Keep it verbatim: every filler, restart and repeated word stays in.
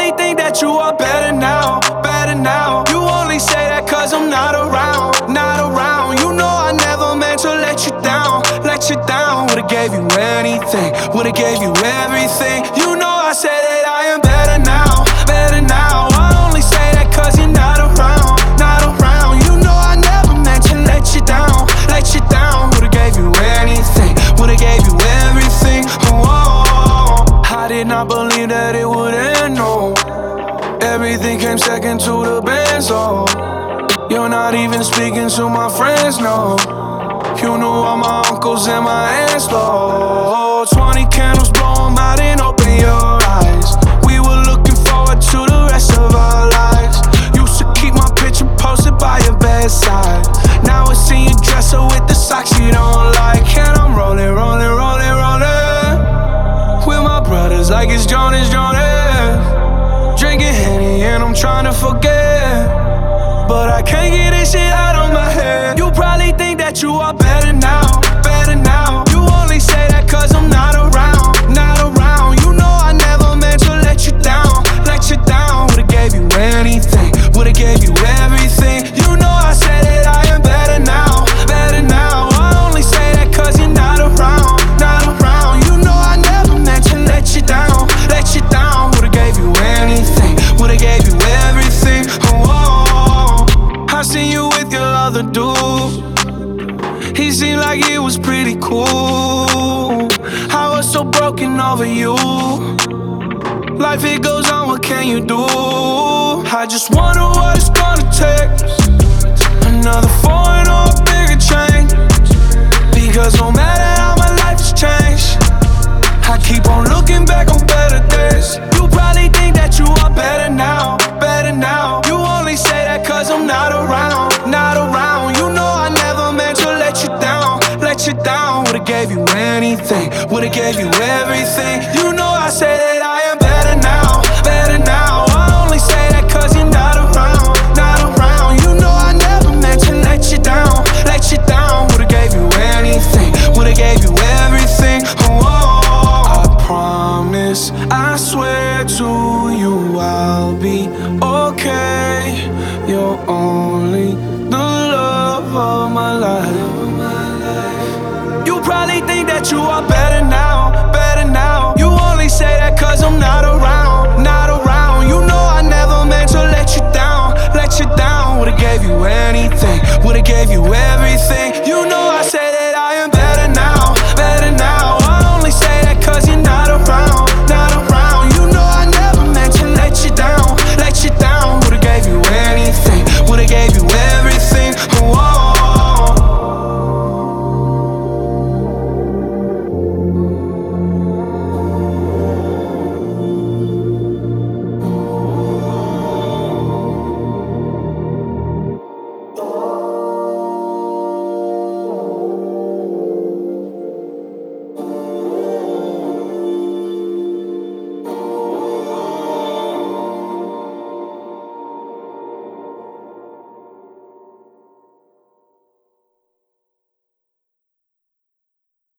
probably think that you are better now, better now. You only say that cause I'm not around, not around. You know I never meant to let you down, let you down. Would've gave you anything, would've gave you everything. You know I said that I am better now, better now. I only say that cause you're not around, not around. You know I never meant to let you down, let you down. Would've gave you anything, would've gave you everything. Oh, I did not believe that it would end, no. Everything came second to the band, so you're not even speaking to my friends, no. You knew all my uncles and my aunts, Lord. Twenty candles, blow 'em out and open your eyes. We were looking forward to the rest of our lives. Used to keep my picture posted by your bedside. Now it's in your dresser with the socks you don't like. And I'm rolling, rolling, rolling, rolling with my brothers like it's Jonas, Jonas. Drinking Henny and I'm trying to forget, but I can't get this shit out of my head. You probably think that you are better now, better now. You only say that cause I'm not around, not around. You know I never meant to let you down, let you down. Would've gave you anything, would've gave you everything. You know I said that I am better now, better now. I only say that cause you're not around, not around. You know I never meant to let you down, let you down. Would've gave you anything, would've gave you everything. Oh, I seen you with your other dude. He seemed like he was pretty cool. I was so broken over you. Life it goes on, what can you do? I just wonder what it's gonna take. Another foreign or a bigger change. Because no matter how my life has changed, I keep on looking back on better days. You probably think that you are better now, better now. You only say that cause I'm not around, not around. You know I never meant to let you down, let you down. Would've gave you anything, would've gave you everything. You know I say that I am better now, better now. I only say that cause you're not around, not around. You know I never meant to let you down, let you down. Would've gave you anything, would've gave you everything. Oh, I promise, I swear to you I'll be okay. You're only the love of my life. You probably think that you are better now, better now. You only say that cause I'm not around, not around. You know I never meant to let you down, let you down. Would've gave you anything, would've gave you everything.